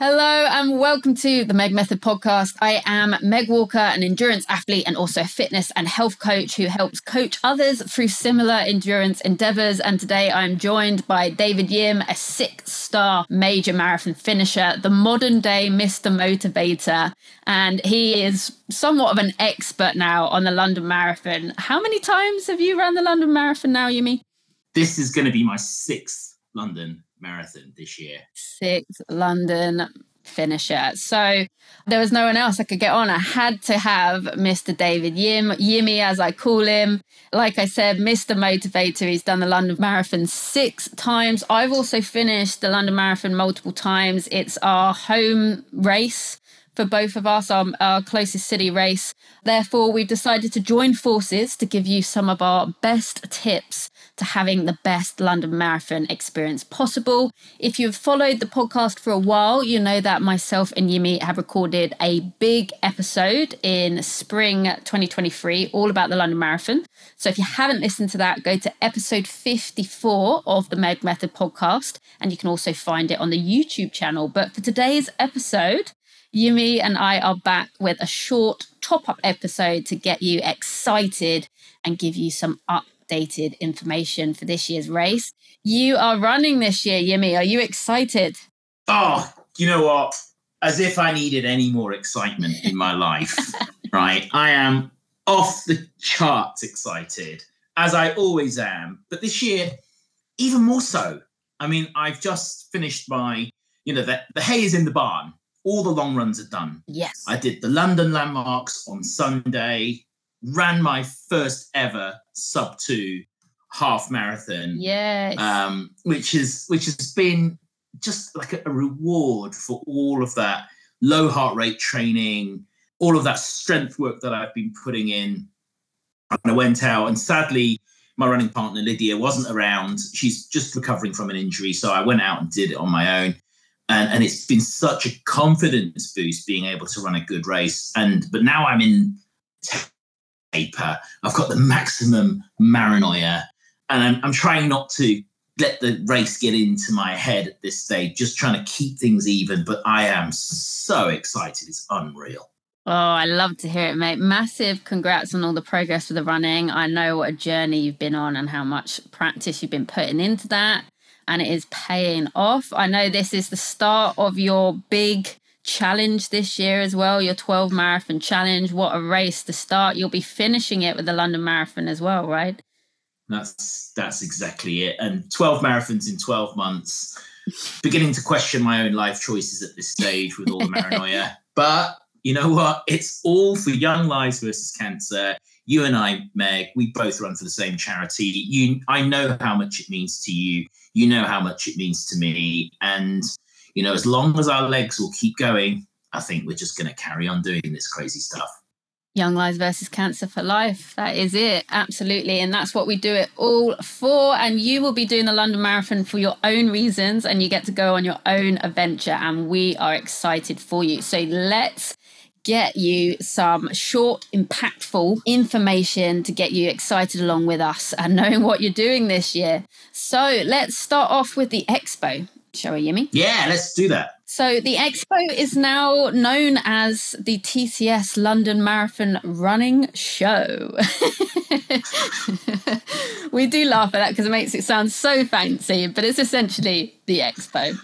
Hello and welcome to the Meg Method podcast. I am Meg Walker, an endurance athlete and also a fitness and health coach who helps coach others through similar endurance endeavors. And today I'm joined by David Yim, a 6-star major marathon finisher, the modern day Mr. Motivator. And he is somewhat of an expert now on the London Marathon. How many times have you run the London Marathon now, Yimi? This is going to be my 6th London Marathon this year. 6th London finisher. So there was no one else I could get on. I had to have Mr. David Yim, Yimmy as I call him. Like I said, Mr. Motivator. He's done the London Marathon 6 times. I've also finished the London Marathon multiple times. It's our home race for both of us, our closest city race. Therefore, we've decided to join forces to give you some of our best tips to having the best London Marathon experience possible. If you've followed the podcast for a while, you know that myself and Yimi have recorded a big episode in spring 2023, all about the London Marathon. So if you haven't listened to that, go to episode 54 of the Meg Method podcast, and you can also find it on the YouTube channel. But for today's episode, Yimi and I are back with a short top-up episode to get you excited and give you some updated information for this year's race. You are running this year, Yimi. Are you excited? Oh, you know what? As if I needed any more excitement in my life, right? I am off the charts excited, as I always am. But this year, even more so. I mean, I've just finished the hay is in the barn. All the long runs are done. Yes. I did the London Landmarks on Sunday, ran my first ever sub-2 half marathon. Yes. Which has been just like a reward for all of that low heart rate training, all of that strength work that I've been putting in. And I went out, and sadly, my running partner Lydia wasn't around. She's just recovering from an injury. So I went out and did it on my own. And it's been such a confidence boost being able to run a good race. But now I'm in taper. I've got the maximum paranoia, and I'm trying not to let the race get into my head at this stage, just trying to keep things even. But I am so excited. It's unreal. Oh, I love to hear it, mate. Massive congrats on all the progress with the running. I know what a journey you've been on and how much practice you've been putting into that. And it is paying off. I know this is the start of your big challenge this year as well, your 12 marathon challenge. What a race to start. You'll be finishing it with the London Marathon as well, right? That's exactly it. And 12 marathons in 12 months. Beginning to question my own life choices at this stage with all the paranoia. But you know what? It's all for Young Lives versus Cancer. You and I, Meg, we both run for the same charity. I know how much it means to you. You know how much it means to me. And, as long as our legs will keep going, I think we're just going to carry on doing this crazy stuff. Young Lives versus Cancer for life. That is it. Absolutely. And that's what we do it all for. And you will be doing the London Marathon for your own reasons, and you get to go on your own adventure. And we are excited for you. So let's get you some short, impactful information to get you excited along with us and knowing what you're doing this year. So let's start off with the Expo, shall we, Yimi? Yeah, let's do that. So the Expo is now known as the TCS London Marathon Running Show. We do laugh at that because it makes it sound so fancy, but it's essentially the Expo.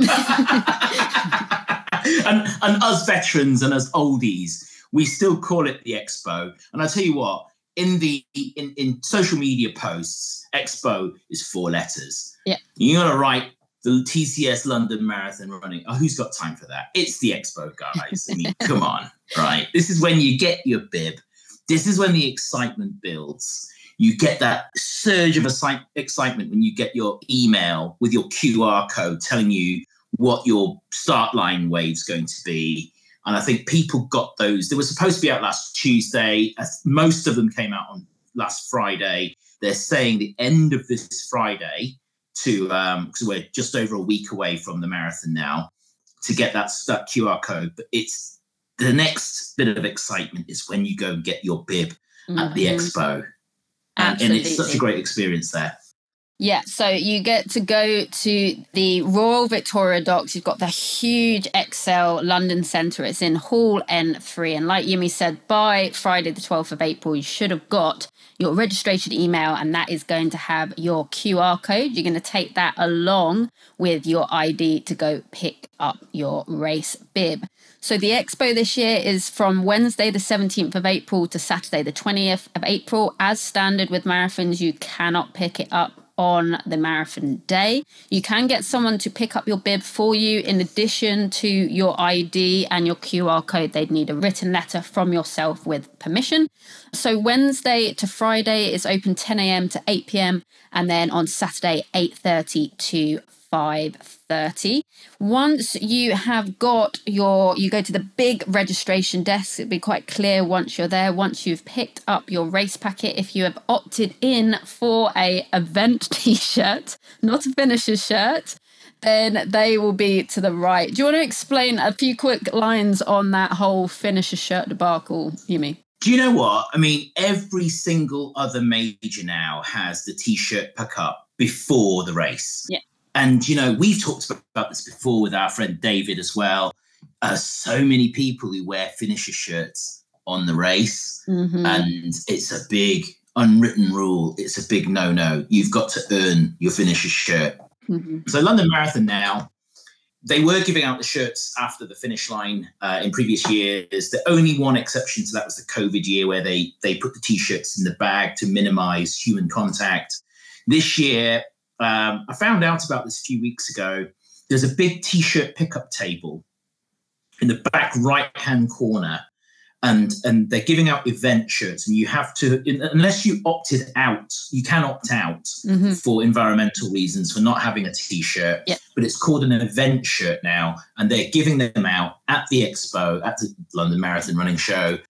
And us veterans and us oldies, we still call it the Expo. And I'll tell you what, in social media posts, Expo is 4 letters. Yeah. You got to write the TCS London Marathon Running. Oh, who's got time for that? It's the Expo, guys. I mean, come on, right? This is when you get your bib. This is when the excitement builds. You get that surge of excitement when you get your email with your QR code telling you what your start line wave's going to be. And I think people got those. They were supposed to be out last Tuesday. Most of them came out on last Friday. They're saying the end of this Friday because we're just over a week away from the marathon now, to get that QR code. But it's the next bit of excitement is when you go and get your bib at the Expo. And it's such a great experience there. Yeah, so you get to go to the Royal Victoria Docks. You've got the huge XL London Centre. It's in Hall N3. And like Yumi said, by Friday the 12th of April, you should have got your registration email, and that is going to have your QR code. You're going to take that along with your ID to go pick up your race bib. So the expo this year is from Wednesday the 17th of April to Saturday the 20th of April. As standard with marathons, you cannot pick it up on the marathon day. You can get someone to pick up your bib for you. In addition to your ID and your QR code, they'd need a written letter from yourself with permission. So Wednesday to Friday is open 10 a.m. to 8 p.m. and then on Saturday 8:30 to 5:30. Once you have got you go to the big registration desk. It'll be quite clear once you're there. Once you've picked up your race packet, if you have opted in for a event t-shirt, not a finisher's shirt, then they will be to the right. Do you want to explain a few quick lines on that whole finisher's shirt debacle, Yumi? Do you know what? I mean, every single other major now has the t-shirt pickup before the race. Yeah. And, we've talked about this before with our friend David as well. So many people who wear finisher shirts on the race. Mm-hmm. And it's a big unwritten rule. It's a big no-no. You've got to earn your finisher shirt. Mm-hmm. So London Marathon now, they were giving out the shirts after the finish line in previous years. The only one exception to that was the COVID year where they put the T-shirts in the bag to minimize human contact. This year, I found out about this a few weeks ago. There's a big T-shirt pickup table in the back right-hand corner, and they're giving out event shirts. And you have to, unless you opted out, you can opt out mm-hmm. for environmental reasons for not having a T-shirt. Yep. But it's called an event shirt now, and they're giving them out at the expo, at the London Marathon Running Show,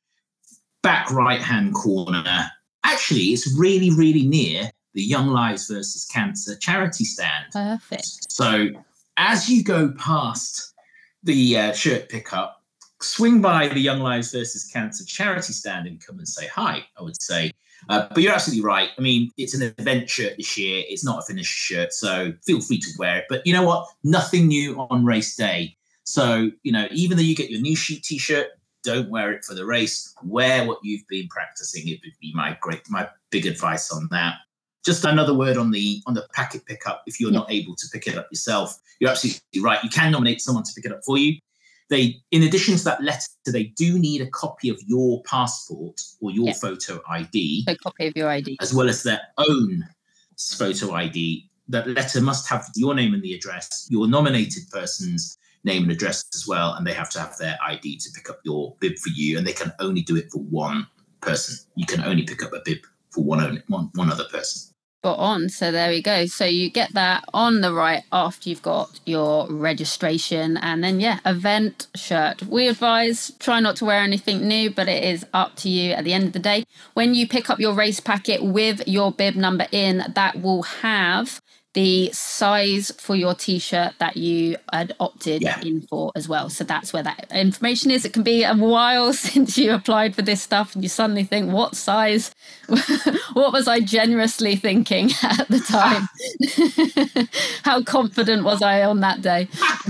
back right-hand corner. Actually, it's really, really near the Young Lives versus Cancer charity stand. Perfect. So as you go past the shirt pickup, swing by the Young Lives versus Cancer charity stand and come and say hi, I would say. But you're absolutely right. I mean, it's an event shirt this year. It's not a finished shirt, so feel free to wear it. But you know what? Nothing new on race day. So, even though you get your new sheet T-shirt, don't wear it for the race. Wear what you've been practicing. It would be my big advice on that. Just another word on the packet pickup. If you're not able to pick it up yourself, you're absolutely right. You can nominate someone to pick it up for you. They, in addition to that letter, they do need a copy of your passport or your photo ID. A copy of your ID. As well as their own photo ID. That letter must have your name and the address, your nominated person's name and address as well, and they have to have their ID to pick up your bib for you, and they can only do it for one person. You can only pick up a bib for one other person. Spot on. So there we go. So you get that on the right after you've got your registration, and then event shirt. We advise try not to wear anything new, but it is up to you at the end of the day. When you pick up your race packet with your bib number in, that will have the size for your T-shirt that you had opted in for as well. So that's where that information is. It can be a while since you applied for this stuff and you suddenly think, what size? What was I generously thinking at the time? How confident was I on that day?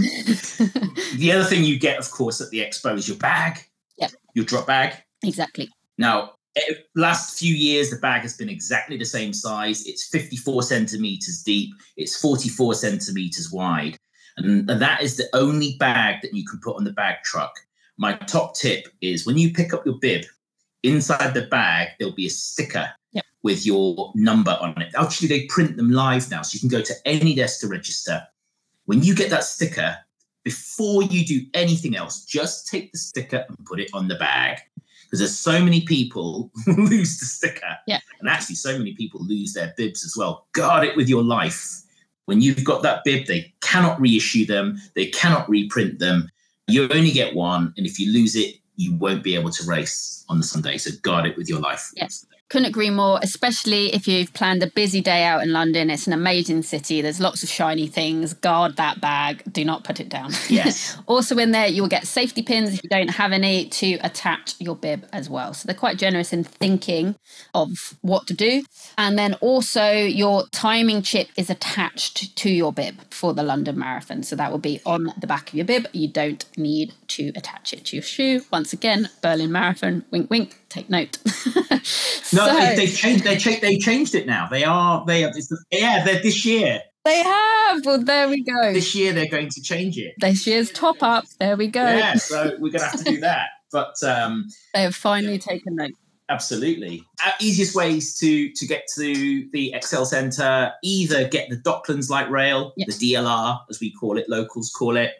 The other thing you get, of course, at the expo is your bag, your drop bag. Exactly. Now, last few years, the bag has been exactly the same size. It's 54 centimeters deep. It's 44 centimeters wide. And that is the only bag that you can put on the bag truck. My top tip is when you pick up your bib, inside the bag, there'll be a sticker with your number on it. Actually, they print them live now, so you can go to any desk to register. When you get that sticker, before you do anything else, just take the sticker and put it on the bag. Because there's so many people who lose the sticker. Yeah. And actually so many people lose their bibs as well. Guard it with your life. When you've got that bib, they cannot reissue them. They cannot reprint them. You only get one. And if you lose it, you won't be able to race on the Sunday. So guard it with your life. Yes. Couldn't agree more, especially if you've planned a busy day out in London. It's an amazing city. There's lots of shiny things. Guard that bag. Do not put it down. Yes. Also in there, you'll get safety pins if you don't have any to attach your bib as well. So they're quite generous in thinking of what to do. And then also your timing chip is attached to your bib for the London Marathon. So that will be on the back of your bib. You don't need to attach it to your shoe. Once again, Berlin Marathon, wink, wink, take note. No, they've changed it now. They're this year. They have. Well, there we go. This year they're going to change it. This year's top up. There we go. Yeah, so we're going to have to do that. But they have finally taken note. Absolutely. Easiest ways to get to the Excel Centre, either get the Docklands Light Rail, the DLR, as we call it, locals call it,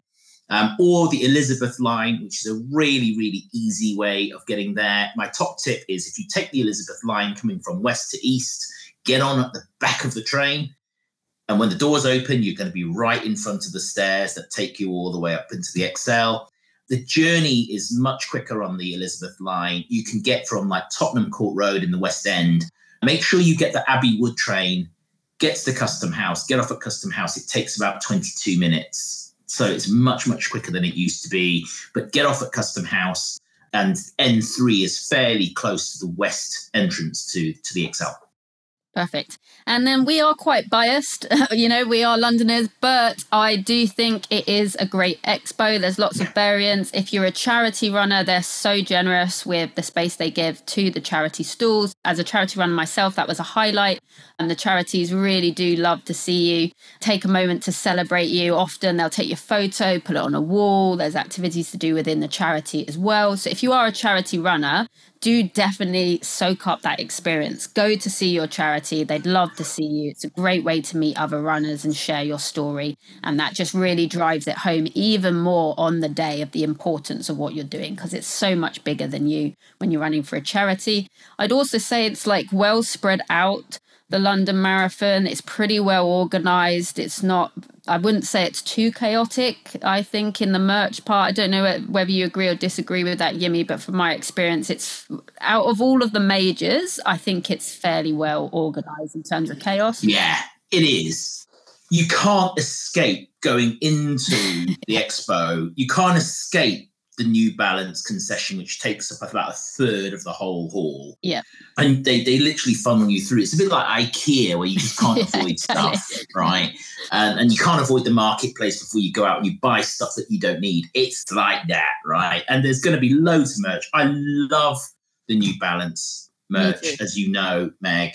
or the Elizabeth line, which is a really, really easy way of getting there. My top tip is if you take the Elizabeth line coming from west to east, get on at the back of the train. And when the doors open, you're going to be right in front of the stairs that take you all the way up into the Excel. The journey is much quicker on the Elizabeth line. You can get from like Tottenham Court Road in the West End. Make sure you get the Abbey Wood train, get to the Custom House, get off at Custom House. It takes about 22 minutes. So it's much, much quicker than it used to be. But get off at Custom House, and N3 is fairly close to the west entrance to the Excel. Perfect. And then we are quite biased, we are Londoners, but I do think it is a great expo. There's lots of variants. If you're a charity runner, they're so generous with the space they give to the charity stalls. As a charity runner myself, that was a highlight. And the charities really do love to see you, take a moment to celebrate you. Often they'll take your photo, put it on a wall. There's activities to do within the charity as well. So if you are a charity runner, do definitely soak up that experience. Go to see your charity. They'd love to see you. It's a great way to meet other runners and share your story. And that just really drives it home even more on the day of the importance of what you're doing, because it's so much bigger than you when you're running for a charity. I'd also say it's like well spread out. The London Marathon, it's pretty well organised. It's not, I wouldn't say it's too chaotic, I think, in the merch part. I don't know whether you agree or disagree with that, Yimmy, but from my experience, it's out of all of the majors, I think it's fairly well organised in terms of chaos. Yeah, it is. You can't escape going into the expo. You can't escape the New Balance concession, which takes up about a third of the whole hall. Yeah. And they literally funnel you through. It's a bit like IKEA, where you just can't avoid stuff, right? And you can't avoid the marketplace before you go out and you buy stuff that you don't need. It's like that, right? And there's going to be loads of merch. I love the New Balance merch, as you know, Meg.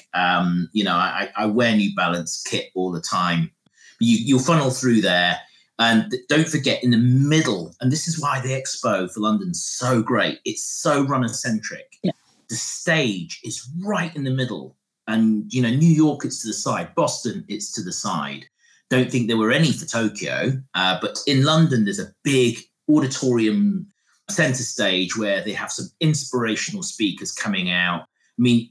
I wear New Balance kit all the time. You'll funnel through there. And don't forget, in the middle, and this is why the expo for London's so great, it's so runner-centric. Yeah. The stage is right in the middle. And, New York, it's to the side. Boston, it's to the side. Don't think there were any for Tokyo. But in London, there's a big auditorium center stage where they have some inspirational speakers coming out. I mean,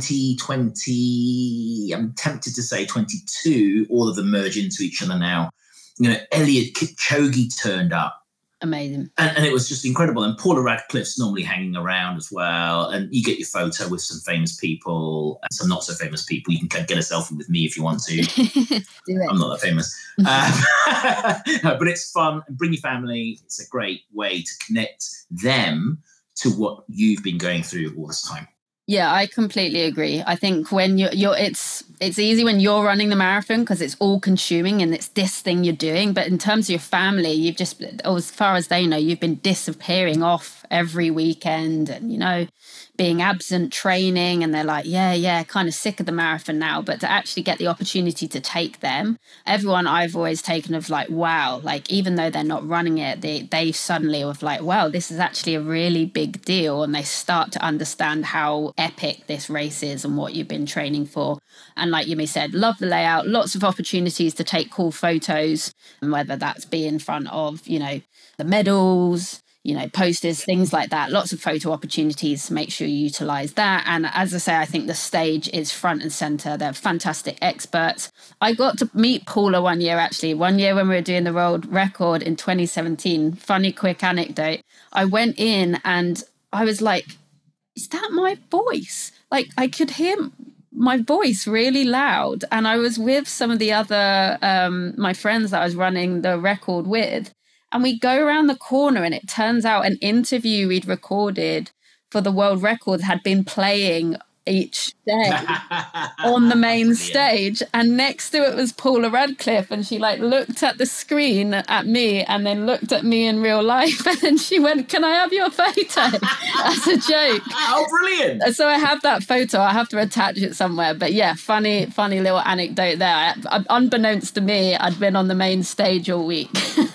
2020, I'm tempted to say 22, all of them merge into each other now. Eliud Kipchoge turned up. Amazing. And it was just incredible. And Paula Radcliffe's normally hanging around as well. And you get your photo with some famous people and some not so famous people. You can get a selfie with me if you want to. Do it. I'm not that famous. But it's fun. Bring your family. It's a great way to connect them to what you've been going through all this time. Yeah, I completely agree. I think when it's easy when you're running the marathon because it's all consuming and it's this thing you're doing. But in terms of your family, you've just, as far as they know, you've been disappearing off every weekend and, being absent training. And they're like, yeah, kind of sick of the marathon now. But to actually get the opportunity to take them, everyone I've always taken of like, wow, like even though they're not running it, they suddenly were like, wow, this is actually a really big deal. And they start to understand how epic this race is and what you've been training for. And like Yumi said, love the layout, lots of opportunities to take cool photos, and whether that's be in front of, the medals, posters, things like that. Lots of photo opportunities to make sure you utilize that. And as I say, I think the stage is front and center. They're fantastic experts. I got to meet Paula one year when we were doing the world record in 2017. Funny quick anecdote. I went in and I was like, is that my voice? Like, I could hear my voice really loud. And I was with some of the other, my friends that I was running the record with. And we go around the corner and it turns out an interview we'd recorded for the world record had been playing each day on the main stage, and next to it was Paula Radcliffe, and she like looked at the screen at me and then looked at me in real life, and then she went, "Can I have your photo?" as a joke. Oh, brilliant. So I have that photo. I have to attach it somewhere, but yeah, funny little anecdote there. Unbeknownst to me, I'd been on the main stage all week.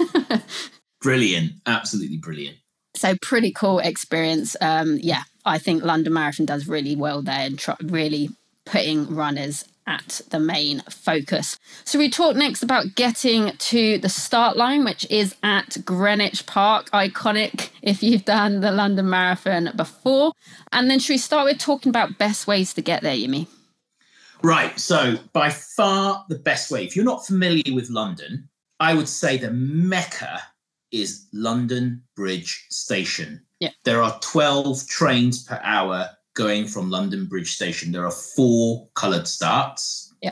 Brilliant. Absolutely brilliant. So pretty cool experience. Yeah, I think London Marathon does really well there and really putting runners at the main focus. So we talk next about getting to the start line, which is at Greenwich Park. Iconic if you've done the London Marathon before. And then should we start with talking about best ways to get there, Yimi? Right. So by far the best way, if you're not familiar with London, I would say the Mecca is London Bridge Station. Yeah. There are 12 trains per hour going from London Bridge Station. There are 4 coloured starts. Yeah.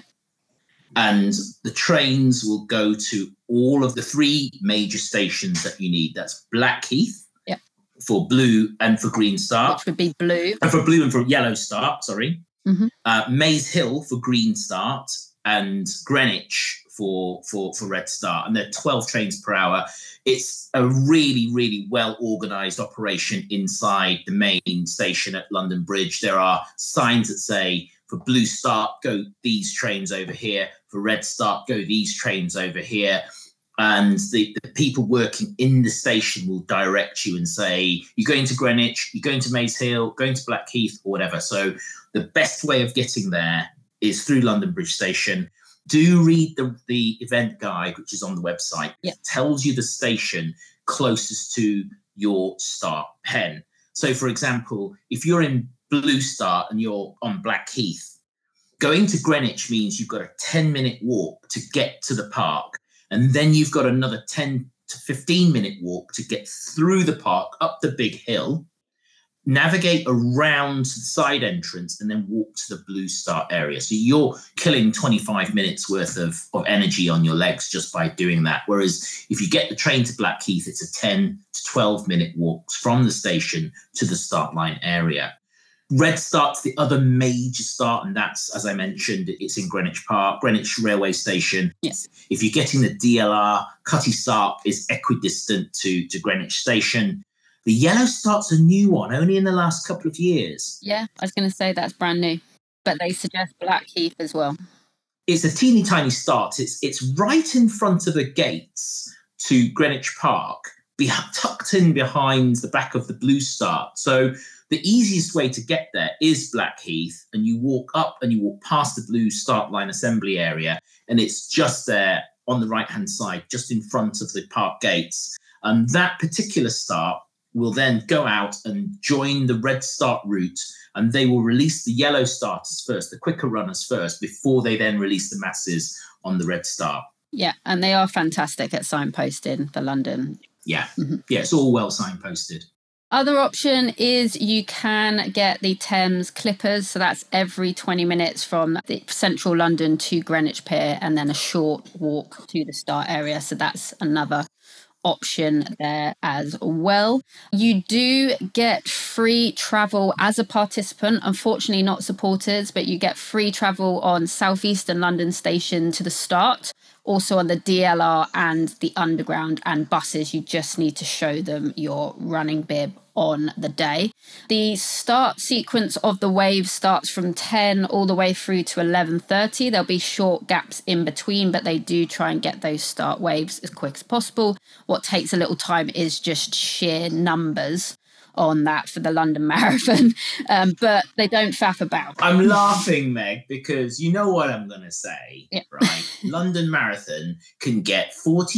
And the trains will go to all of the 3 major stations that you need. That's Blackheath for blue and for green start. Which would be blue. For blue and for yellow start, sorry. Mm-hmm. Maze Hill for green start and Greenwich for red start, and there are 12 trains per hour. It's a really, really well-organised operation inside the main station at London Bridge. There are signs that say, for blue start, go these trains over here. For red start, go these trains over here. And the people working in the station will direct you and say, you're going to Greenwich, you're going to Maze Hill, going to Blackheath, or whatever. So the best way of getting there is through London Bridge Station. Do read the event guide, which is on the website. Yeah. It tells you the station closest to your start pen. So, for example, if you're in Blue Start and you're on Blackheath, going to Greenwich means you've got a 10-minute walk to get to the park. And then you've got another 10 to 15-minute walk to get through the park, up the big hill, navigate around the side entrance, and then walk to the Blue Start area. So you're killing 25 minutes worth of energy on your legs just by doing that. Whereas if you get the train to Blackheath, it's a 10 to 12-minute walk from the station to the start line area. Red Start's the other major start, and that's, as I mentioned, it's in Greenwich Park, Greenwich Railway Station. Yes. If you're getting the DLR, Cutty Sark is equidistant to Greenwich Station. The Yellow Start's a new one, only in the last couple of years. Yeah, I was going to say that's brand new, but they suggest Blackheath as well. It's a teeny tiny start. It's right in front of the gates to Greenwich Park, tucked in behind the back of the Blue Start. So the easiest way to get there is Blackheath, and you walk up and you walk past the Blue Start Line assembly area, and it's just there on the right-hand side, just in front of the park gates. And that particular start will then go out and join the Red Start route, and they will release the yellow starters first, the quicker runners first, before they then release the masses on the Red Start. Yeah, and they are fantastic at signposting for London. Yeah, yeah, it's all well signposted. Other option is you can get the Thames Clippers. So that's every 20 minutes from the central London to Greenwich Pier, and then a short walk to the start area. So that's another option there as well. You do get free travel as a participant, unfortunately not supporters, but you get free travel on Southeastern London Station to the start, also on the DLR and the Underground and buses. You just need to show them your running bib on the day. The start sequence of the wave starts from 10 all the way through to 11:30. There'll be short gaps in between, but they do try and get those start waves as quick as possible. What takes a little time is just sheer numbers on that for the London Marathon, but they don't faff about. I'm laughing, Meg, because you know what I'm going to say, right? London Marathon can get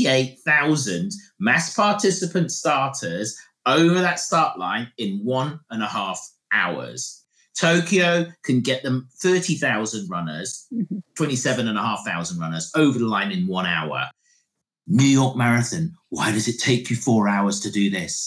48,000 mass participant starters over that start line in 1.5 hours. Tokyo can get them 30,000 runners, 27,500 runners over the line in 1 hour. New York Marathon, why does it take you 4 hours to do this?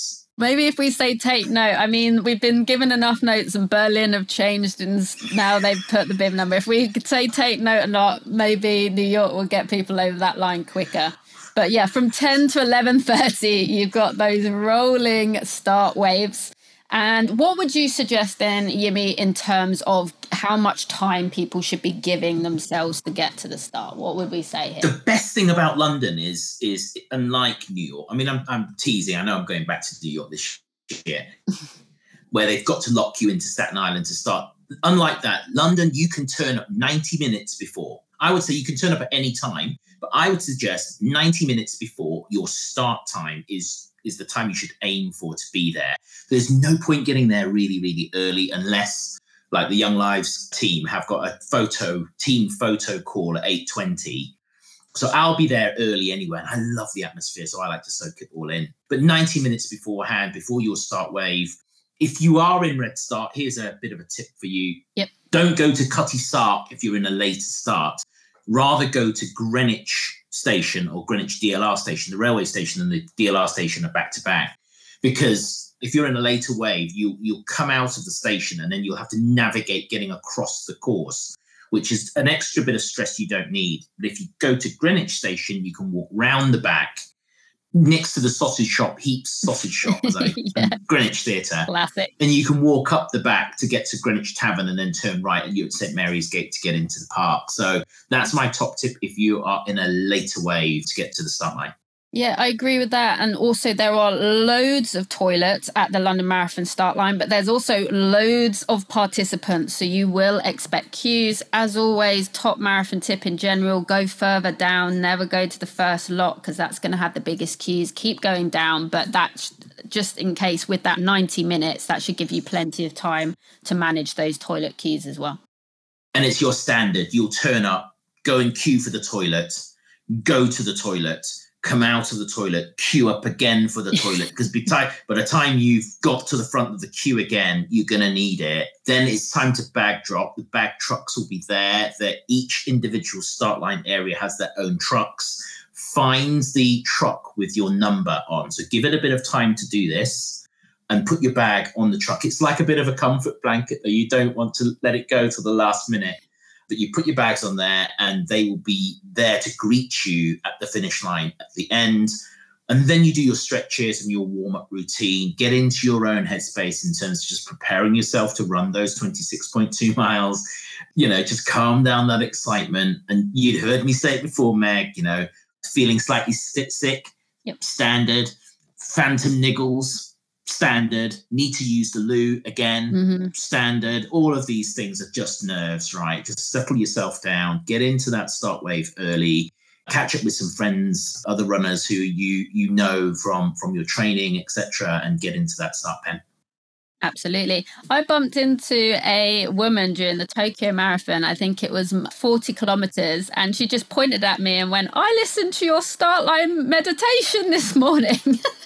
Maybe if we say take note, I mean, we've been given enough notes and Berlin have changed and now they've put the bib number. If we could say take note or not, maybe New York will get people over that line quicker. But yeah, from 10 to 11:30, you've got those rolling start waves. And what would you suggest then, Yimi, in terms of how much time people should be giving themselves to get to the start? What would we say here? The best thing about London is unlike New York. I mean, I'm teasing. I know I'm going back to New York this year, where they've got to lock you into Staten Island to start. Unlike that, London, you can turn up 90 minutes before. I would say you can turn up at any time, but I would suggest 90 minutes before your start time is the time you should aim for to be there. There's no point getting there really, really early unless, like the Young Lives team have got a team photo call at 8:20. So I'll be there early anyway. And I love the atmosphere, so I like to soak it all in. But 90 minutes beforehand, before your start wave, if you are in Red Start, here's a bit of a tip for you. Yep. Don't go to Cutty Sark if you're in a later start. Rather go to Greenwich Station or Greenwich DLR Station. The railway station and the DLR station are back to back. Because if you're in a later wave, you'll come out of the station and then you'll have to navigate getting across the course, which is an extra bit of stress you don't need. But if you go to Greenwich Station, you can walk round the back next to the sausage shop, Heaps Sausage Shop, Greenwich Theatre. Classic. And you can walk up the back to get to Greenwich Tavern and then turn right and you're at St Mary's Gate to get into the park. So that's my top tip if you are in a later wave to get to the start line. Yeah, I agree with that. And also there are loads of toilets at the London Marathon start line, but there's also loads of participants. So you will expect queues. As always, top marathon tip in general, go further down, never go to the first lot because that's going to have the biggest queues. Keep going down, but that's just in case with that 90 minutes, that should give you plenty of time to manage those toilet queues as well. And it's your standard. You'll turn up, go and queue for the toilet, go to the toilet, come out of the toilet, queue up again for the toilet, because by the time you've got to the front of the queue again, you're going to need it. Then it's time to bag drop. The bag trucks will be there. Each individual start line area has their own trucks. Find the truck with your number on. So give it a bit of time to do this and put your bag on the truck. It's like a bit of a comfort blanket that you don't want to let it go till the last minute. But you put your bags on there and they will be there to greet you at the finish line at the end. And then you do your stretches and your warm-up routine, get into your own headspace in terms of just preparing yourself to run those 26.2 miles, just calm down that excitement. And you'd heard me say it before, Meg, feeling slightly sick, yep. Standard, phantom niggles, standard, need to use the loo again, standard. All of these things are just nerves, right? Just settle yourself down, get into that start wave early, catch up with some friends, other runners who you know from your training, etc., and get into that start pen. Absolutely. I bumped into a woman during the Tokyo Marathon. I think it was 40 kilometers. And she just pointed at me and went, I listened to your start line meditation this morning.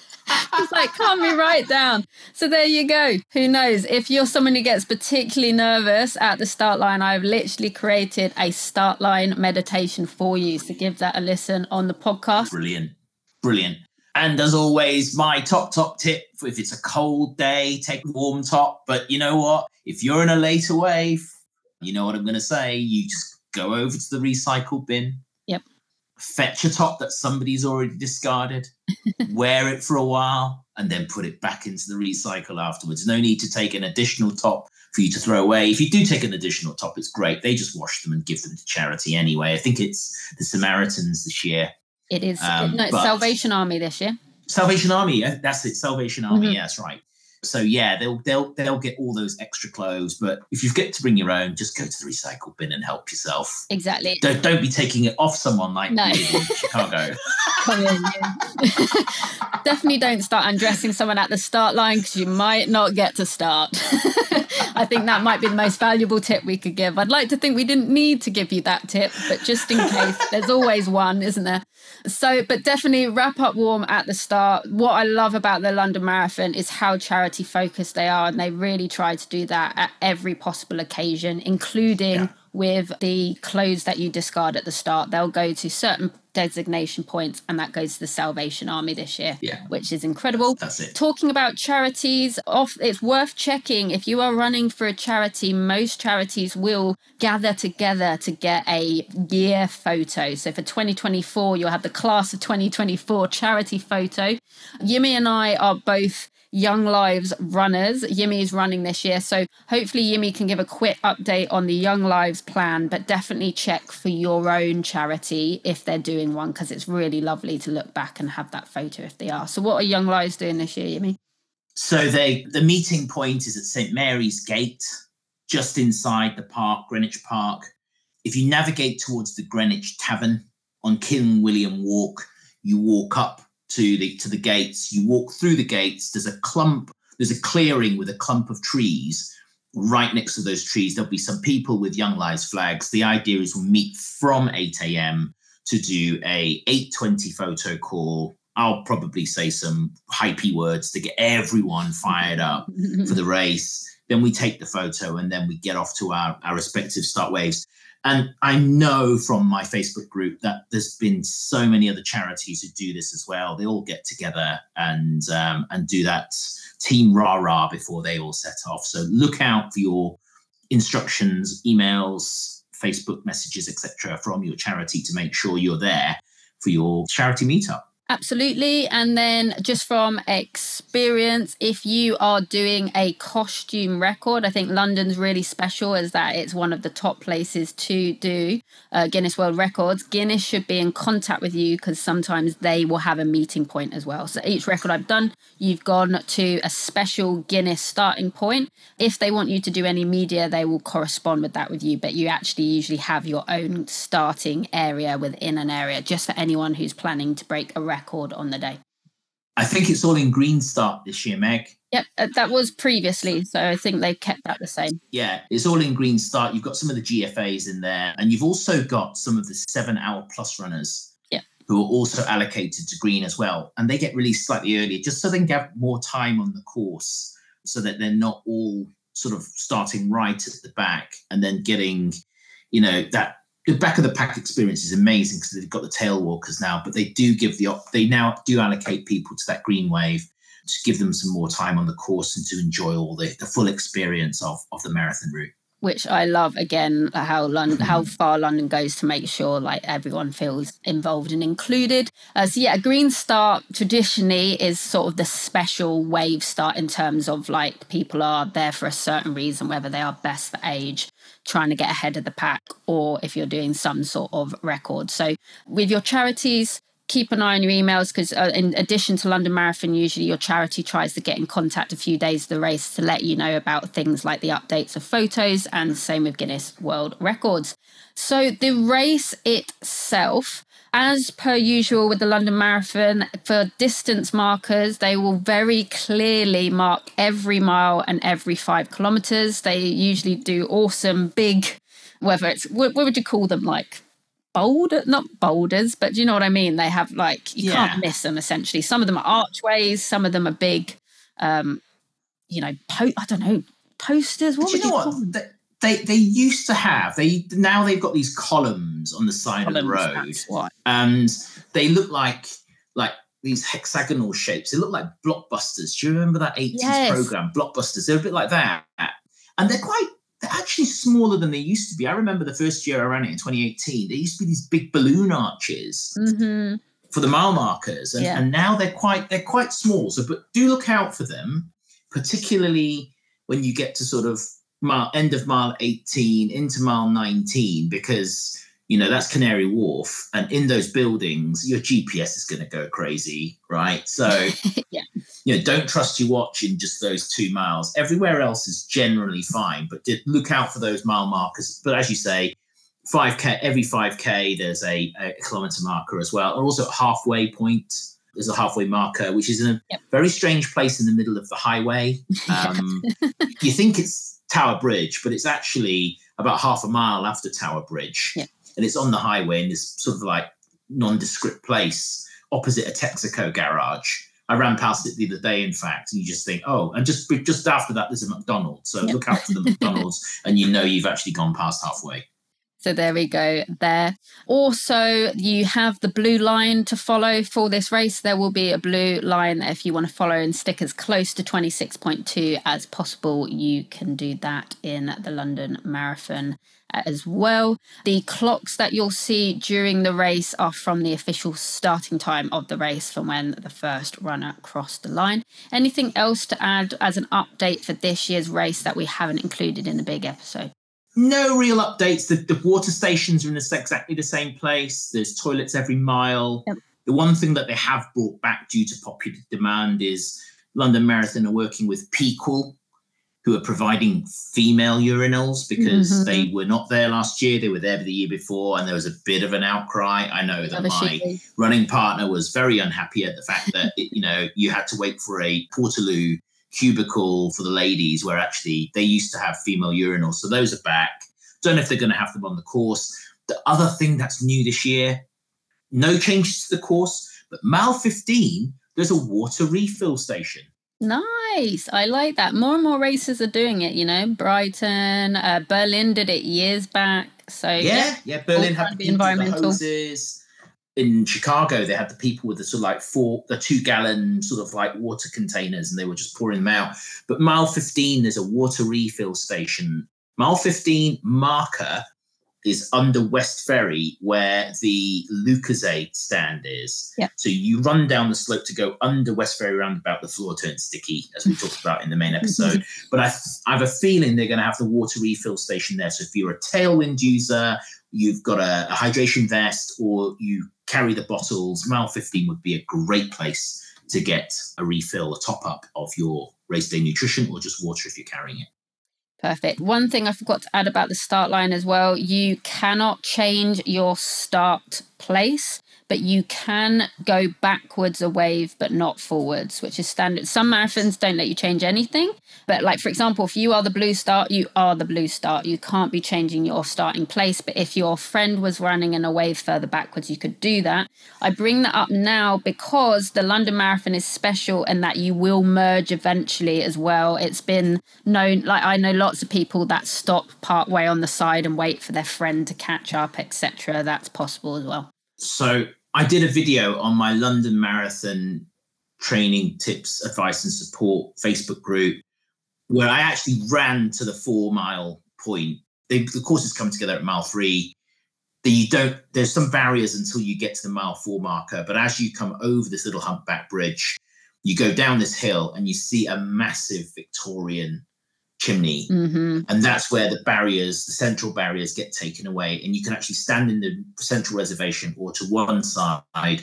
It's like, calm me right down. So there you go. Who knows? If you're someone who gets particularly nervous at the start line, I've literally created a start line meditation for you. So give that a listen on the podcast. Brilliant. And as always, my top tip, if it's a cold day, take a warm top. But you know what? If you're in a later wave, you know what I'm going to say. You just go over to the recycle bin. Yep. Fetch a top that somebody's already discarded, wear it for a while, and then put it back into the recycle afterwards. No need to take an additional top for you to throw away. If you do take an additional top, it's great. They just wash them and give them to charity anyway. I think it's the Samaritans this year. It is. It's Salvation Army this year. Salvation Army, that's it. Salvation Army, yeah, that's right. So yeah, they'll get all those extra clothes. But if you forget to bring your own, just go to the recycle bin and help yourself. Exactly. Don't be taking it off someone like me in Chicago. Come in, yeah. Definitely don't start undressing someone at the start line because you might not get to start. I think that might be the most valuable tip we could give. I'd like to think we didn't need to give you that tip, but just in case, there's always one, isn't there? So, but definitely wrap up warm at the start. What I love about the London Marathon is how charity focused they are, and they really try to do that at every possible occasion, including with the clothes that you discard at the start. They'll go to certain designation points, and that goes to the Salvation Army this year, Yeah. which is incredible. That's it. Talking about charities, it's worth checking. If you are running for a charity, most charities will gather together to get a year photo. So for 2024, you'll have the class of 2024 charity photo. Yimi and I are both Young Lives runners. Yimi is running this year, so hopefully Yimi can give a quick update on the Young Lives plan, but definitely check for your own charity if they're doing one, because it's really lovely to look back and have that photo if they are. So what are Young Lives doing this year, Yimi? So the meeting point is at St Mary's Gate, just inside the park, Greenwich Park. If you navigate towards the Greenwich Tavern on King William Walk, you walk up to the gates, you walk through the gates, there's a clearing with a clump of trees. Right next to those trees, there'll be some people with Young Lives flags. The idea is we'll meet from 8 a.m. to do a 8:20 photo call. I'll probably say some hypey words to get everyone fired up for the race. Then we take the photo and then we get off to our respective start waves. And I know from my Facebook group that there's been so many other charities who do this as well. They all get together and do that team rah-rah before they all set off. So look out for your instructions, emails, Facebook messages, etc., from your charity to make sure you're there for your charity meetup. Absolutely. And then just from experience, if you are doing a costume record, I think London's really special as that it's one of the top places to do Guinness World Records. Guinness should be in contact with you because sometimes they will have a meeting point as well. So each record I've done, you've gone to a special Guinness starting point. If they want you to do any media, they will correspond with that with you. But you actually usually have your own starting area within an area just for anyone who's planning to break a record on the day. I think it's all in Green Start this year, Meg. Yep, that was previously, so I think they've kept that the same. Yeah, it's all in Green Start. You've got some of the GFAs in there, and you've also got some of the 7-hour plus runners who are also allocated to Green as well. And they get released slightly earlier, just so they can get more time on the course, so that they're not all sort of starting right at the back and then getting, that the back of the pack experience is amazing because they've got the tail walkers now, but they now do allocate people to that green wave to give them some more time on the course and to enjoy all the full experience of the marathon route. Which I love, again, how far London goes to make sure like everyone feels involved and included. Green Start traditionally is sort of the special wave start in terms of like people are there for a certain reason, whether they are best for age, trying to get ahead of the pack, or if you're doing some sort of record. So with your charities, keep an eye on your emails because in addition to London Marathon, usually your charity tries to get in contact a few days of the race to let you know about things like the updates of photos, and same with Guinness World Records. So the race itself, as per usual with the London Marathon, for distance markers, they will very clearly mark every mile and every 5 kilometres. They usually do awesome big, whether it's, what would you call them, like not boulders, but do you know what I mean? They have like, you can't miss them essentially. Some of them are archways, some of them are big, posters. What would you call them? They used to have, now they've got these columns on the side of the road. And they look like these hexagonal shapes. They look like Blockbusters. Do you remember that 80s program, Blockbusters? They're a bit like that. And they're actually smaller than they used to be. I remember the first year I ran it in 2018. There used to be these big balloon arches for the mile markers, and now they're quite small. So, but do look out for them, particularly when you get to sort of end of mile 18 into mile 19, because that's Canary Wharf, and in those buildings, your GPS is going to go crazy, right? So, don't trust your watch in just those 2 miles. Everywhere else is generally fine, but look out for those mile markers. But as you say, 5K, every 5K, there's a kilometre marker as well. And also at halfway point, there's a halfway marker, which is in a very strange place in the middle of the highway. You think it's Tower Bridge, but it's actually about half a mile after Tower Bridge. And it's on the highway in this sort of like nondescript place opposite a Texaco garage. I ran past it the other day, in fact, and you just think, and just after that, there's a McDonald's. So look out for the McDonald's and you've actually gone past halfway. So there we go there. Also, you have the blue line to follow for this race. There will be a blue line that if you want to follow and stick as close to 26.2 as possible, you can do that in the London Marathon as well. The clocks that you'll see during the race are from the official starting time of the race from when the first runner crossed the line. Anything else to add as an update for this year's race that we haven't included in the big episode? No real updates. The water stations are in exactly the same place. There's toilets every mile. Yep. The one thing that they have brought back due to popular demand is London Marathon are working with Pequel, who are providing female urinals because they were not there last year. They were there the year before, and there was a bit of an outcry. I know that my running partner was very unhappy at the fact that you had to wait for a Portaloo cubicle for the ladies, where actually they used to have female urinals. So those are back. Don't know if they're going to have them on the course. The other thing that's new this year, no changes to the course, but mile 15, there's a water refill station. Nice. I like that. More and more races are doing it, Brighton, Berlin did it years back. So yeah, Berlin had the people with the hoses. In Chicago, they had the people with the sort of like 2-gallon sort of like water containers, and they were just pouring them out. But mile 15, there's a water refill station. Mile 15 marker is under West Ferry, where the Lucozade stand is. Yep. So you run down the slope to go under West Ferry roundabout. The floor turns sticky, as we talked about in the main episode. But I have a feeling they're going to have the water refill station there. So if you're a tailwind user, you've got a hydration vest, or you carry the bottles, mile 15 would be a great place to get a refill, a top up of your race day nutrition, or just water if you're carrying it. Perfect. One thing I forgot to add about the start line as well, you cannot change your start place, but you can go backwards a wave, but not forwards, which is standard. Some marathons don't let you change anything. But like, for example, if you are the blue start, you are the blue start. You can't be changing your starting place. But if your friend was running in a wave further backwards, you could do that. I bring that up now because the London Marathon is special and that you will merge eventually as well. It's been known, like I know lots of people that stop part way on the side and wait for their friend to catch up, etc. That's possible as well. So I did a video on my London Marathon training tips, advice and support Facebook group where I actually ran to the 4 mile point. The courses come together at mile 3. There's some barriers until you get to the mile 4 marker. But as you come over this little humpback bridge, you go down this hill and you see a massive Victorian chimney. Mm-hmm. And that's where the central barriers get taken away. And you can actually stand in the central reservation, or to one side,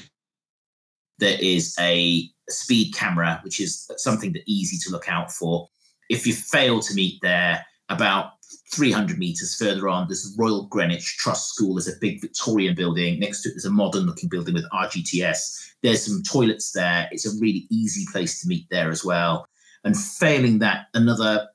there is a speed camera, which is something that's easy to look out for. If you fail to meet there, about 300 meters further on, there's the Royal Greenwich Trust School. There's a big Victorian building. Next to it, there's a modern looking building with RGTS. There's some toilets there. It's a really easy place to meet there as well. And failing that, another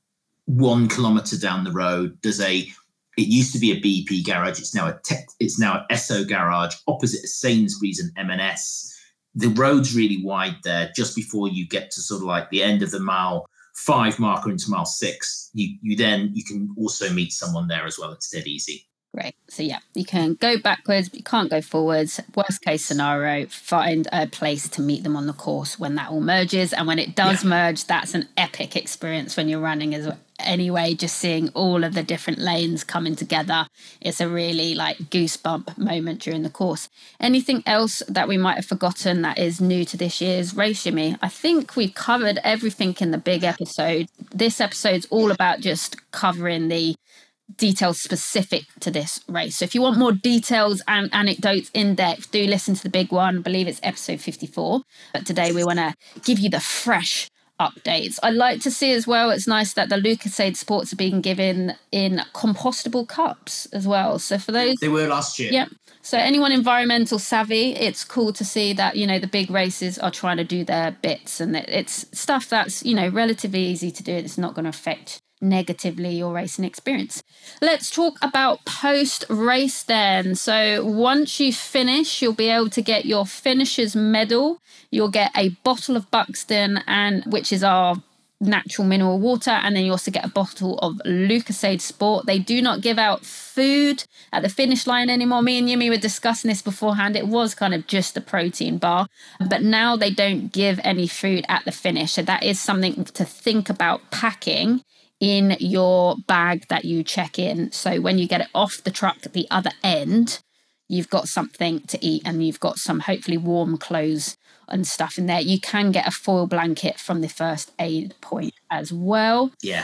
1 kilometer down the road, it used to be a BP garage. It's now an Esso garage opposite Sainsbury's and M&S. The road's really wide there. Just before you get to sort of like the end of the mile 5 marker into mile 6, you can also meet someone there as well. It's dead easy. Great. So yeah, you can go backwards, but you can't go forwards. Worst case scenario, find a place to meet them on the course when that all merges. And when it does merge, that's an epic experience when you're running as well. Anyway, just seeing all of the different lanes coming together, it's a really like goosebump moment during the course. Anything else that we might have forgotten that is new to this year's race, Jimmy? I think we've covered everything in the big episode. This episode's all about just covering the details specific to this race. So if you want more details and anecdotes in depth, do listen to the big one. I believe it's episode 54. But today we want to give you the fresh updates. I'd like to see as well, it's nice that the Lucozade Sports are being given in compostable cups as well. So for those... They were last year. Yeah. So anyone environmental savvy, it's cool to see that, the big races are trying to do their bits, and it's stuff that's, relatively easy to do. It's not going to affect negatively your racing experience. Let's talk about post-race then. So once you finish, you'll be able to get your finisher's medal. You'll get a bottle of Buxton, which is our natural mineral water, and then you also get a bottle of Lucozade Sport. They do not give out food at the finish line anymore. Me and Yumi were discussing this beforehand. It was kind of just a protein bar, but now they don't give any food at the finish. So that is something to think about packing in your bag that you check in. So when you get it off the truck at the other end, you've got something to eat and you've got some hopefully warm clothes and stuff in there. You can get a foil blanket from the first aid point as well. Yeah.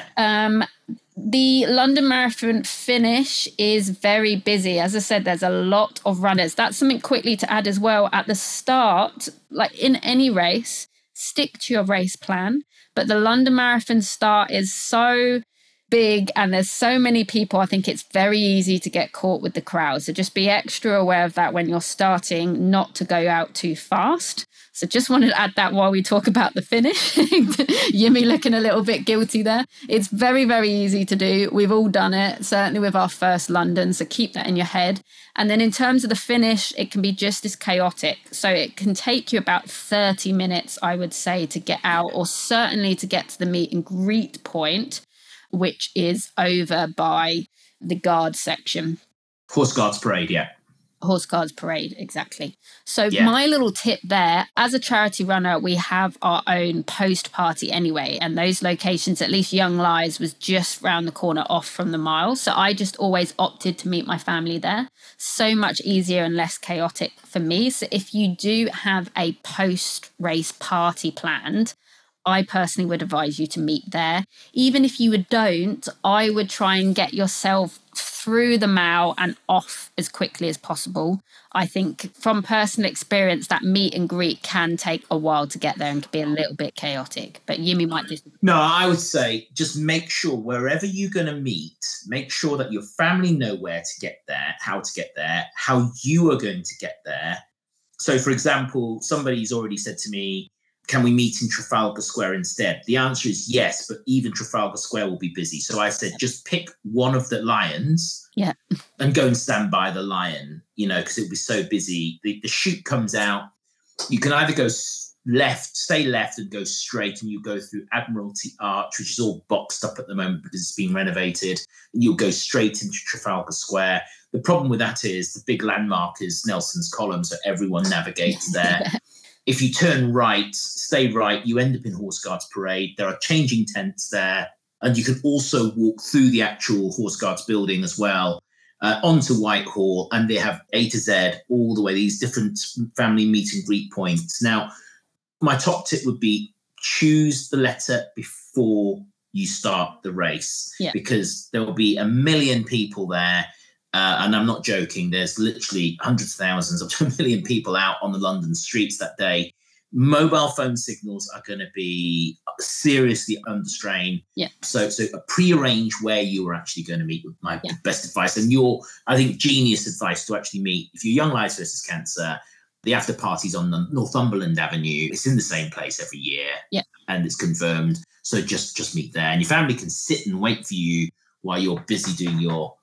The London Marathon finish is very busy. As I said, there's a lot of runners. That's something quickly to add as well. At the start, like in any race, stick to your race plan. But the London Marathon start is so big and there's so many people, I think it's very easy to get caught with the crowd. So just be extra aware of that when you're starting, not to go out too fast. So just wanted to add that while we talk about the finish. Yumi looking a little bit guilty there. It's very, very easy to do. We've all done it, certainly with our first London. So keep that in your head. And then in terms of the finish, it can be just as chaotic. So it can take you about 30 minutes, I would say, to get out, or certainly to get to the meet and greet point, which is over by the guard section. Horse Guards Parade, yeah. Horse Guards Parade, exactly. So my little tip there, as a charity runner, we have our own post party anyway. And those locations, at least Young Lives, was just round the corner off from the mile. So I just always opted to meet my family there. So much easier and less chaotic for me. So if you do have a post-race party planned, I personally would advise you to meet there. Even if you don't, I would try and get yourself through the mile and off as quickly as possible. I think from personal experience, that meet and greet can take a while to get there and can be a little bit chaotic. But Yumi might just... No, I would say just make sure wherever you're going to meet, make sure that your family know where to get there, how to get there, how you are going to get there. So, for example, somebody's already said to me, can we meet in Trafalgar Square instead? The answer is yes, but even Trafalgar Square will be busy. So I said, just pick one of the lions and go and stand by the lion, because it will be so busy. The chute comes out. You can either go left, stay left and go straight, and you go through Admiralty Arch, which is all boxed up at the moment because it's been renovated. And you'll go straight into Trafalgar Square. The problem with that is the big landmark is Nelson's Column, so everyone navigates there. If you turn right, stay right, you end up in Horse Guards Parade. There are changing tents there. And you can also walk through the actual Horse Guards building as well, onto Whitehall. And they have A to Z all the way, these different family meet and greet points. Now, my top tip would be choose the letter before you start the race, because there will be a million people there. And I'm not joking, there's literally hundreds of thousands, up to a million people out on the London streets that day. Mobile phone signals are going to be seriously under strain. So pre-arrange where you are actually going to meet, with my best advice. And I think, genius advice to actually meet. If you're Young Lives versus Cancer, the after party's on the Northumberland Avenue. It's in the same place every year. And it's confirmed. So just meet there. And your family can sit and wait for you while you're busy doing your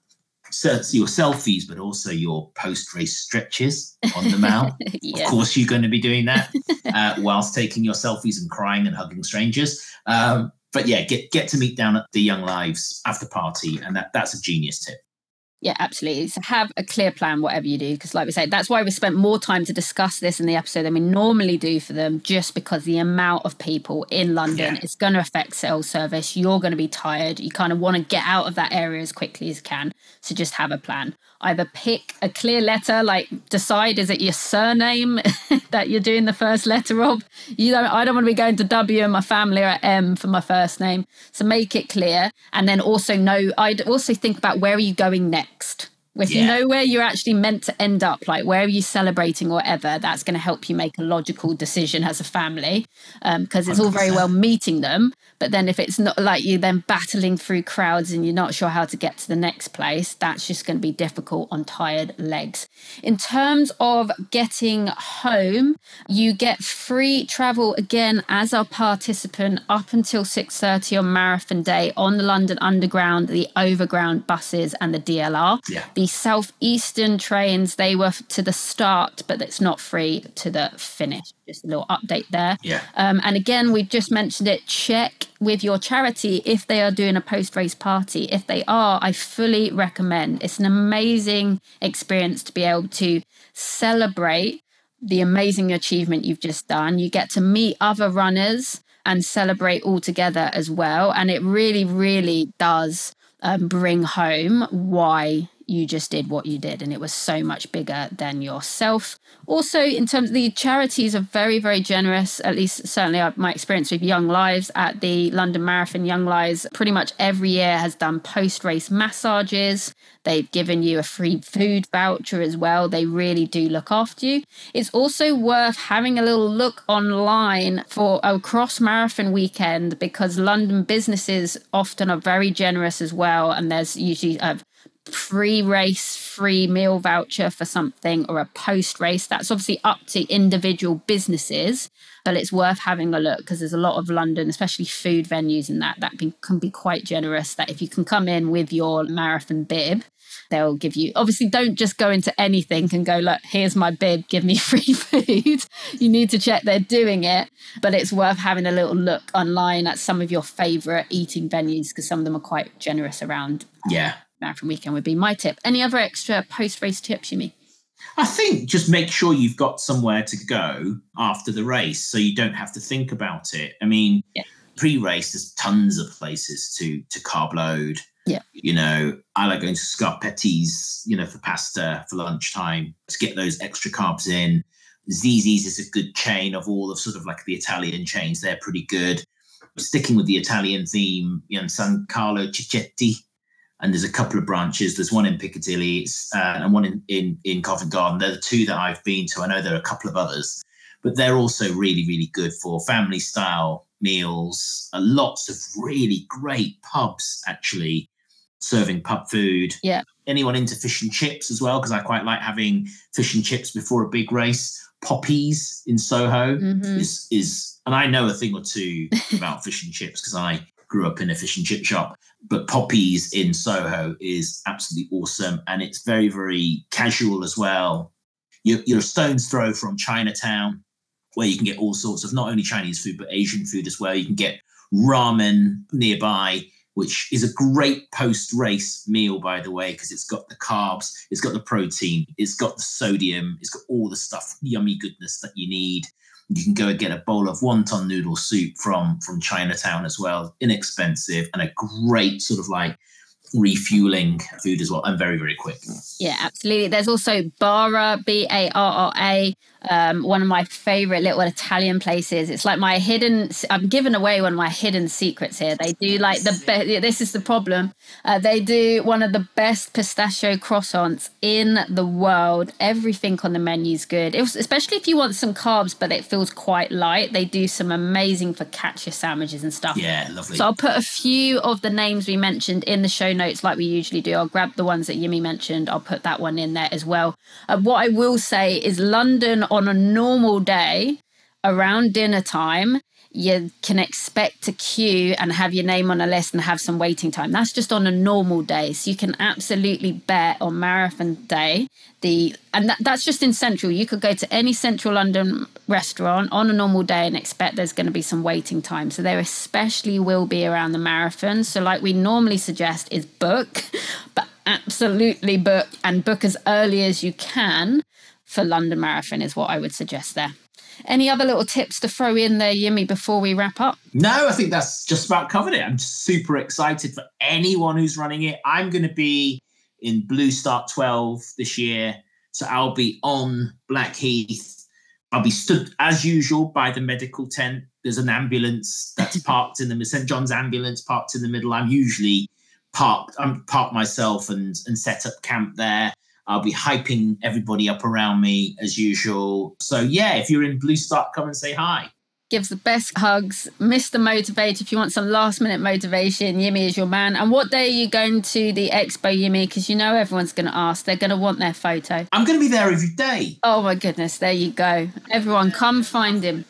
selfies, but also your post-race stretches on the mount. Of course, you're going to be doing that whilst taking your selfies and crying and hugging strangers. But get to meet down at the Young Lives after party, and that's a genius tip. Yeah, absolutely. So have a clear plan, whatever you do, because like we said, that's why we spent more time to discuss this in the episode than we normally do for them, just because the amount of people in London is going to affect cell service. You're going to be tired. You kind of want to get out of that area as quickly as you can. So just have a plan. Either pick a clear letter, like decide, is it your surname that you're doing the first letter of? I don't want to be going to W in my family or M for my first name. So make it clear. And then also I'd also think about, where are you going next? If you know where you're actually meant to end up, like where are you celebrating or whatever, that's going to help you make a logical decision as a family, because it's all very well meeting them, but then if it's not, like you then battling through crowds and you're not sure how to get to the next place, that's just going to be difficult on tired legs. In terms of getting home, you get free travel again as a participant up until 6:30 on marathon day on the London Underground, the Overground buses and the DLR. The Southeastern trains, they were to the start, but it's not free to the finish. Just a little update there. And again, we've just mentioned it. Check with your charity if they are doing a post-race party. If they are, I fully recommend. It's an amazing experience to be able to celebrate the amazing achievement you've just done. You get to meet other runners and celebrate all together as well. And it really, really does bring home why you just did what you did, and it was so much bigger than yourself. Also, in terms of the charities are very, very generous, at least certainly my experience with Young Lives at the London Marathon. Young Lives pretty much every year has done post-race massages. They've given you a free food voucher as well. They really do look after you. It's also worth having a little look online for a cross marathon weekend, because London businesses often are very generous as well, and there's usually a pre-race free meal voucher for something, or a post-race. That's obviously up to individual businesses, but it's worth having a look, because there's a lot of London, especially food venues and that can be quite generous, that if you can come in with your marathon bib, they'll give you, obviously don't just go into anything and go, look, here's my bib, give me free food. You need to check they're doing it, but it's worth having a little look online at some of your favorite eating venues, because some of them are quite generous around. Marathon weekend would be my tip. Any other extra post-race tips, Yumi? I think just make sure you've got somewhere to go after the race, so you don't have to think about it. I mean, pre-race, there's tons of places to carb load. You know, I like going to Scarpetti's, you know, for pasta for lunchtime to get those extra carbs in. Zizzi's is a good chain of all of sort of like the Italian chains. They're pretty good. Sticking with the Italian theme, you know, San Carlo Cicchetti. And there's a couple of branches. There's one in Piccadilly and one in Covent Garden. They're the two that I've been to. I know there are a couple of others, but they're also really, really good for family style meals. Lots of really great pubs actually serving pub food. Anyone into fish and chips as well, because I quite like having fish and chips before a big race. Poppies in Soho is, and I know a thing or two about fish and chips because I grew up in a fish and chip shop, but Poppies in Soho is absolutely awesome. And it's very, very casual as well. You're a stone's throw from Chinatown, where you can get all sorts of not only Chinese food, but Asian food as well. You can get ramen nearby, which is a great post-race meal, by the way, because it's got the carbs, it's got the protein, it's got the sodium, it's got all the stuff, yummy goodness that you need. You can go and get a bowl of wonton noodle soup from Chinatown as well. Inexpensive and a great sort of like refueling food as well, and very, very quick. Yeah, absolutely. There's also Barra, Barra, one of my favorite little Italian places. It's like I'm giving away one of my hidden secrets here. They do like this is the problem. They do one of the best pistachio croissants in the world. Everything on the menu is good. Especially if you want some carbs, but it feels quite light. They do some amazing focaccia sandwiches and stuff. Yeah, lovely. So I'll put a few of the names we mentioned in the show notes like we usually do. I'll grab the ones that Yumi mentioned. I'll put that one in there as well. What I will say is London on a normal day around dinner time, you can expect to queue and have your name on a list and have some waiting time. That's just on a normal day. So you can absolutely bet on marathon day. That's just in central. You could go to any central London restaurant on a normal day and expect there's going to be some waiting time. So there especially will be around the marathon. So like we normally suggest is book, but absolutely book, and book as early as you can for London Marathon is what I would suggest there. Any other little tips to throw in there, Yumi, before we wrap up? No, I think that's just about covered it. I'm super excited for anyone who's running it. I'm going to be in Blue Start 12 this year. So I'll be on Blackheath. I'll be stood as usual by the medical tent. There's an ambulance that's parked in the St. John's ambulance parked in the middle. I'm usually parked myself and set up camp there. I'll be hyping everybody up around me as usual. So yeah, if you're in Blue Start, come and say hi. Gives the best hugs. Mr. Motivate, if you want some last minute motivation, Yimi is your man. And what day are you going to the expo, Yimi? Because you know everyone's going to ask. They're going to want their photo. I'm going to be there every day. Oh my goodness, there you go. Everyone, come find him.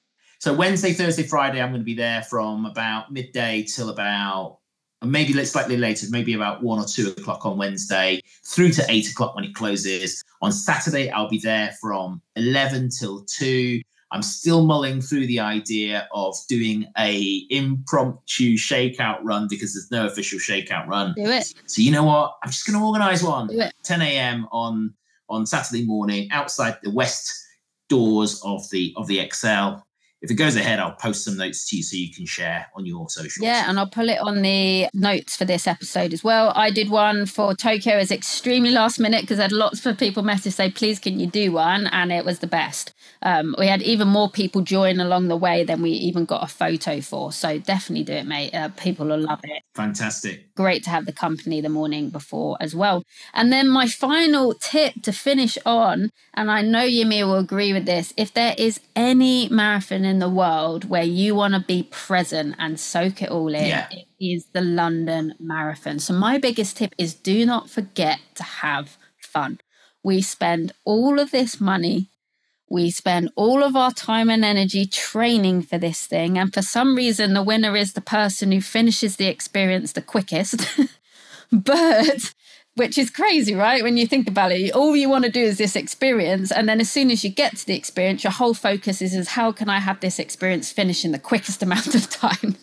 So Wednesday, Thursday, Friday, I'm going to be there from about midday till about maybe slightly later, maybe about 1 or 2 o'clock on Wednesday, through to 8 o'clock when it closes. On Saturday, I'll be there from 11 till 2. I'm still mulling through the idea of doing a impromptu shakeout run because there's no official shakeout run. Do it. So you know what? I'm just going to organise one. Do it. 10 a.m. on Saturday morning outside the west doors of the Excel. If it goes ahead, I'll post some notes to you so you can share on your socials. Yeah, and I'll pull it on the notes for this episode as well. I did one for Tokyo. It was extremely last minute because I had lots of people message say, please, can you do one? And it was the best. We had even more people join along the way than we even got a photo for. So definitely do it, mate. People will love it. Fantastic. Great to have the company the morning before as well. And then my final tip to finish on, and I know Yemi will agree with this, if there is any marathon in the world where you want to be present and soak it all in, it is the London Marathon. So my biggest tip is do not forget to have fun. We spend all of this money. We spend all of our time and energy training for this thing. And for some reason, the winner is the person who finishes the experience the quickest. But, which is crazy, right? When you think about it, all you want to do is this experience. And then as soon as you get to the experience, your whole focus is how can I have this experience finish in the quickest amount of time?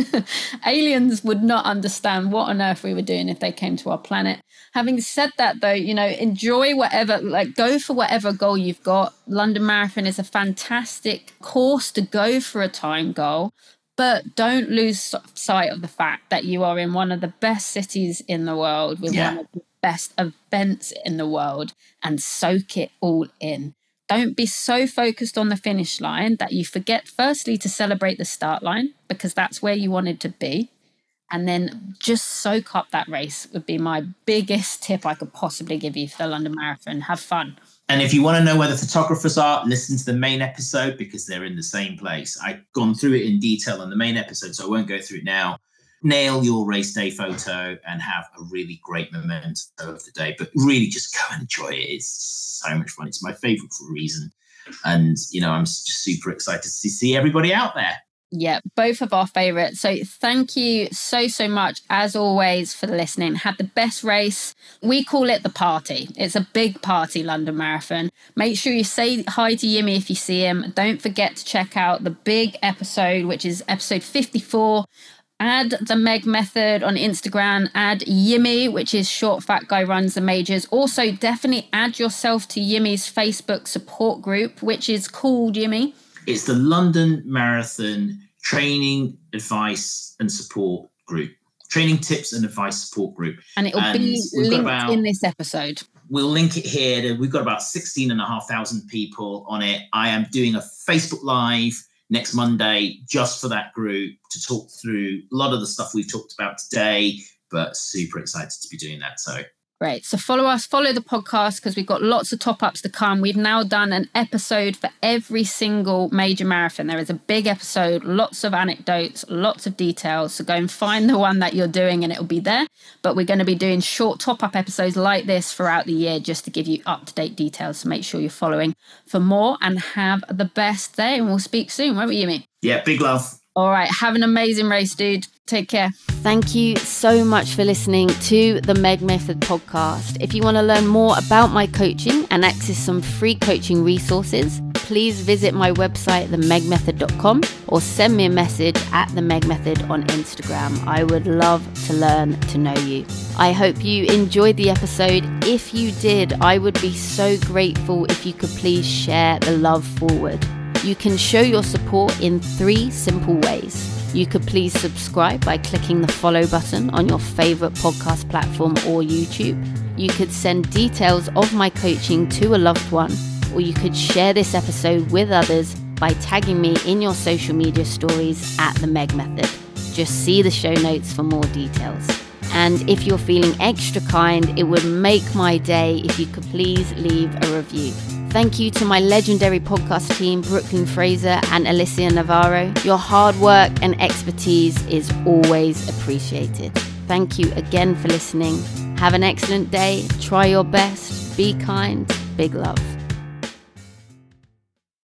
Aliens would not understand what on earth we were doing if they came to our planet. Having said that, though, enjoy whatever, go for whatever goal you've got. London Marathon is a fantastic course to go for a time goal, but don't lose sight of the fact that you are in one of the best cities in the world with one of the best events in the world, and soak it all in. Don't be so focused on the finish line that you forget, firstly, to celebrate the start line, because that's where you wanted to be. And then just soak up that race would be my biggest tip I could possibly give you for the London Marathon. Have fun. And if you want to know where the photographers are, listen to the main episode because they're in the same place. I've gone through it in detail on the main episode, so I won't go through it now. Nail your race day photo and have a really great memento of the day. But really just go and enjoy it. It's so much fun. It's my favourite for a reason. And, I'm just super excited to see everybody out there. Yeah, both of our favourites. So thank you so much, as always, for listening. Had the best race. We call it the party. It's a big party, London Marathon. Make sure you say hi to Yemi if you see him. Don't forget to check out the big episode, which is episode 54. Add the Meg Method on Instagram. Add Yimi, which is Short Fat Guy Runs the Majors. Also, definitely add yourself to Yimi's Facebook support group, which is called, Yimi? It's the London Marathon Training, Advice and Support Group. Training Tips and Advice Support Group. And it will be linked in this episode. We'll link it here. We've got about 16,500 people on it. I am doing a Facebook Live next Monday just for that group to talk through a lot of the stuff we've talked about today, but super excited to be doing that. So great. So follow us, follow the podcast, because we've got lots of top-ups to come. We've now done an episode for every single major marathon. There is a big episode, lots of anecdotes, lots of details. So go and find the one that you're doing and it'll be there. But we're going to be doing short top-up episodes like this throughout the year just to give you up-to-date details. So make sure you're following for more, and have the best day. And we'll speak soon, won't we, Yemi? Yeah, big love. All right. Have an amazing race, dude. Take care. Thank you so much for listening to the Meg Method podcast. If you want to learn more about my coaching and access some free coaching resources, please visit my website, themegmethod.com, or send me a message at the Meg Method on Instagram. I would love to learn to know you. I hope you enjoyed the episode. If you did, I would be so grateful if you could please share the love forward. You can show your support in 3 simple ways. You could please subscribe by clicking the follow button on your favorite podcast platform or YouTube. You could send details of my coaching to a loved one, or you could share this episode with others by tagging me in your social media stories at the Meg Method. Just see the show notes for more details. And if you're feeling extra kind, it would make my day if you could please leave a review. Thank you to my legendary podcast team, Brooklyn Fraser and Alicia Navarro. Your hard work and expertise is always appreciated. Thank you again for listening. Have an excellent day. Try your best. Be kind. Big love.